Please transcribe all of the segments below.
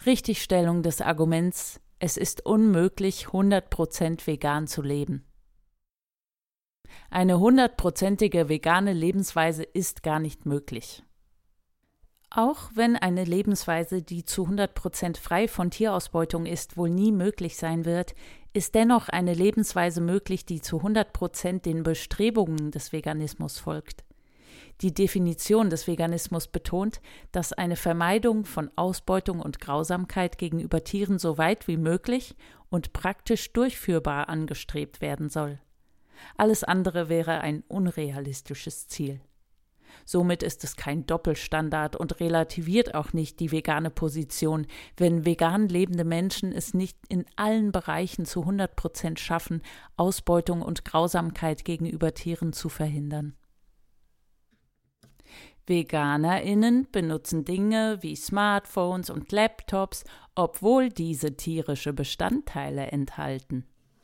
Richtigstellung des Arguments, es ist unmöglich, 100% vegan zu leben. Eine 100%ige vegane Lebensweise ist gar nicht möglich. Auch wenn eine Lebensweise, die zu 100% frei von Tierausbeutung ist, wohl nie möglich sein wird, ist dennoch eine Lebensweise möglich, die zu 100% den Bestrebungen des Veganismus folgt. Die Definition des Veganismus betont, dass eine Vermeidung von Ausbeutung und Grausamkeit gegenüber Tieren so weit wie möglich und praktisch durchführbar angestrebt werden soll. Alles andere wäre ein unrealistisches Ziel. Somit ist es kein Doppelstandard und relativiert auch nicht die vegane Position, wenn vegan lebende Menschen es nicht in allen Bereichen zu 100% schaffen, Ausbeutung und Grausamkeit gegenüber Tieren zu verhindern. VeganerInnen benutzen Dinge wie Smartphones und Laptops, obwohl diese tierische Bestandteile enthalten.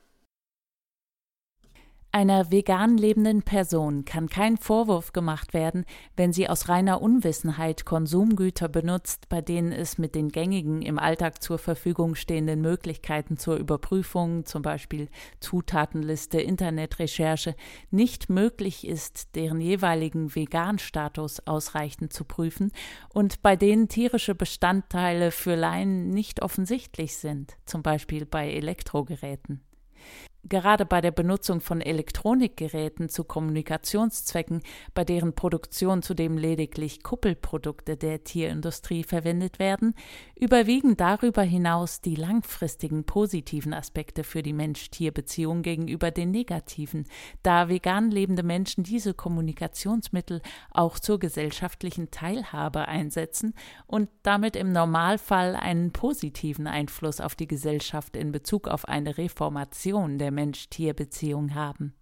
Einer vegan lebenden Person kann kein Vorwurf gemacht werden, wenn sie aus reiner Unwissenheit Konsumgüter benutzt, bei denen es mit den gängigen im Alltag zur Verfügung stehenden Möglichkeiten zur Überprüfung, zum Beispiel Zutatenliste, Internetrecherche, nicht möglich ist, deren jeweiligen Vegan-Status ausreichend zu prüfen und bei denen tierische Bestandteile für Laien nicht offensichtlich sind, zum Beispiel bei Elektrogeräten. Gerade bei der Benutzung von Elektronikgeräten zu Kommunikationszwecken, bei deren Produktion zudem lediglich Kuppelprodukte der Tierindustrie verwendet werden, überwiegen darüber hinaus die langfristigen positiven Aspekte für die Mensch-Tier-Beziehung gegenüber den negativen, da vegan lebende Menschen diese Kommunikationsmittel auch zur gesellschaftlichen Teilhabe einsetzen und damit im Normalfall einen positiven Einfluss auf die Gesellschaft in Bezug auf eine Reformation der Mensch-Tier-Beziehung haben.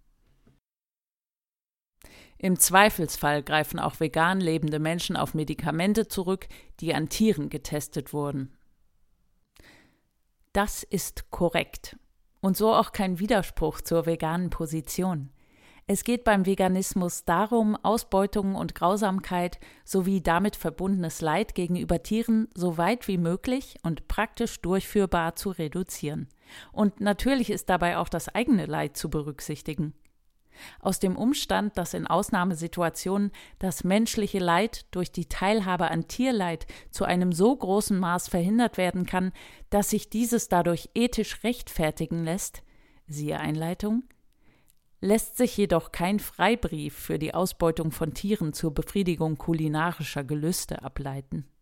Im Zweifelsfall greifen auch vegan lebende Menschen auf Medikamente zurück, die an Tieren getestet wurden. Das ist korrekt und so auch kein Widerspruch zur veganen Position. Es geht beim Veganismus darum, Ausbeutung und Grausamkeit sowie damit verbundenes Leid gegenüber Tieren so weit wie möglich und praktisch durchführbar zu reduzieren. Und natürlich ist dabei auch das eigene Leid zu berücksichtigen. Aus dem Umstand, dass in Ausnahmesituationen das menschliche Leid durch die Teilhabe an Tierleid zu einem so großen Maß verhindert werden kann, dass sich dieses dadurch ethisch rechtfertigen lässt, siehe Einleitung, lässt sich jedoch kein Freibrief für die Ausbeutung von Tieren zur Befriedigung kulinarischer Gelüste ableiten.